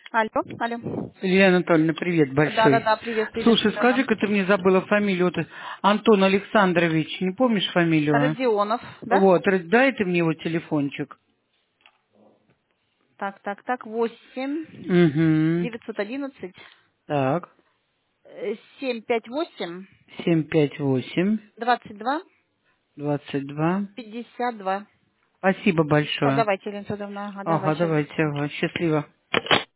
Алло, алло. Илья Анатольевна, привет большой. Да, привет, Слушай, приветствую, ага. скажи-ка, ты мне забыла фамилию. Вот Антон Александрович, не помнишь фамилию? А? Родионов, да? Вот, дай ты мне его телефончик. Так, 8 Угу. 911 Так, 758 758 22 22. 52. Спасибо Все, большое. давайте, Елена Федоровна, ага, Ага, давай, сейчас. давайте, ага, счастливо.